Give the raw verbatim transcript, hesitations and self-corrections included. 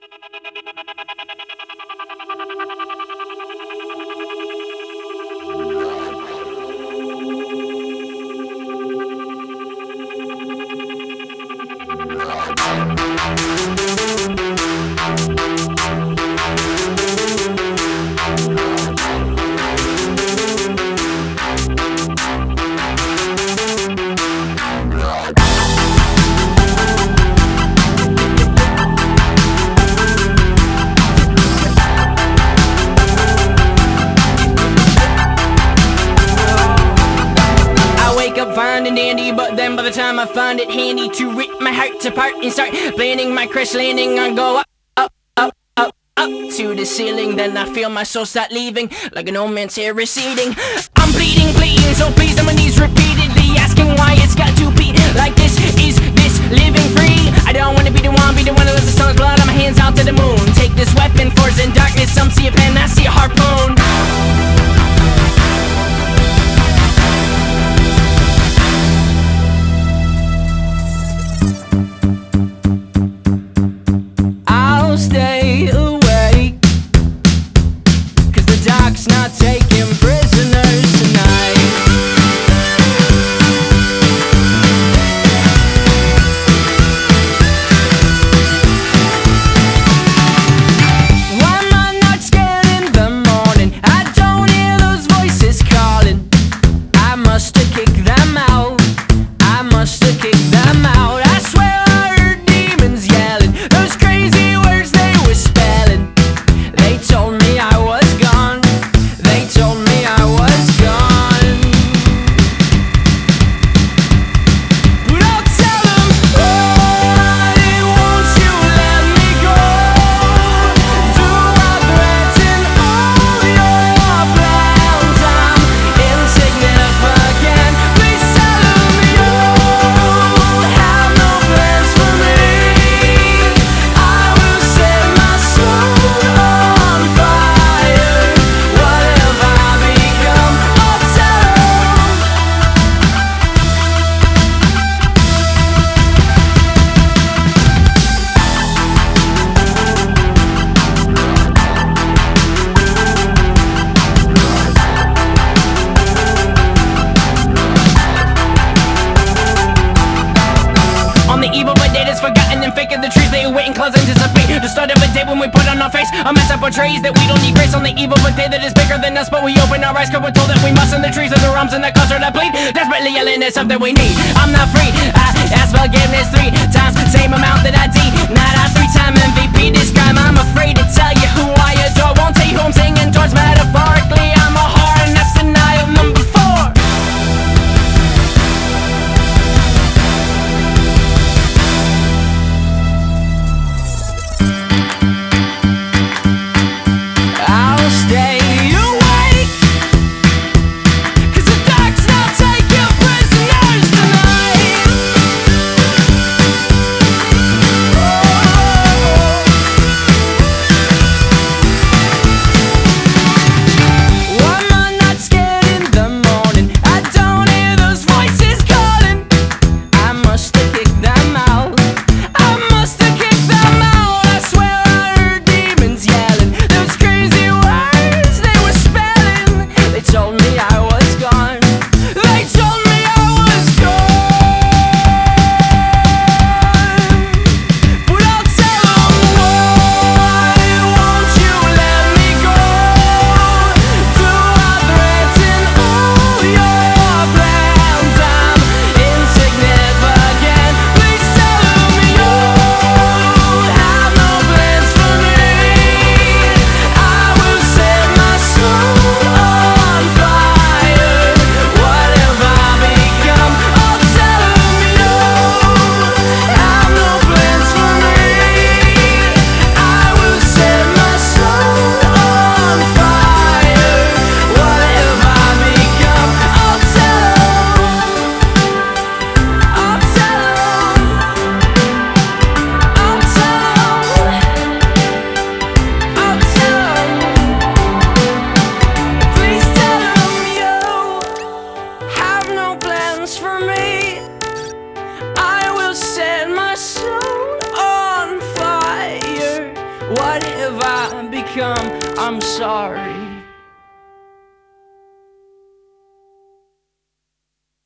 Fine and dandy, but then by the time I find it handy to rip my heart apart and start planning my crash landing, I go up, up, up, up, up to the ceiling. Then I feel my soul start leaving like an old man's hair receding. I'm bleeding, bleeding, so please on my knees repeatedly, asking why it's got to be like this. Is this living free? I don't wanna be the one, be the one that lets the sun's blood on my hands out to the moon. Take this weapon, force in darkness. Some see a pen, I see a harpoon. Stay awake, 'cause the dark's not taking prisoners tonight. Why am I not scared in the morning? I don't hear those voices calling. I must have kicked them out. I must have kicked them out. I swear I heard demons yelling those crazy words they were spelling. They told me I was gone. They told me I was gone. But I'll tell them, why won't you let me go? Do I threaten all your plans? I'm insignificant. Please tell them you have no plans for me. I will set my soul on fire. What have I become? I'll tell them. On the evil but dead is forgotten and fake of the trees. They wait in clouds anticipate the start of a day when we put on our face a mess that portrays that we don't need grace. On the evil but day that is bigger than us, but we open our eyes 'cause we're told that we must. In the trees of the rums and the culture that bleed, desperately yelling at something we need. I'm not free. I ask forgiveness three times, same amount that I denied. I three-time M V P this crime. I'm afraid to tell you who I adore. Won't tell you who I'm singing towards. Metaphorically, I'm a whore, and that's denial number four. I'll stay awake, 'cause the dark's not taking prisoners tonight. Oh. What have I become? I'm sorry.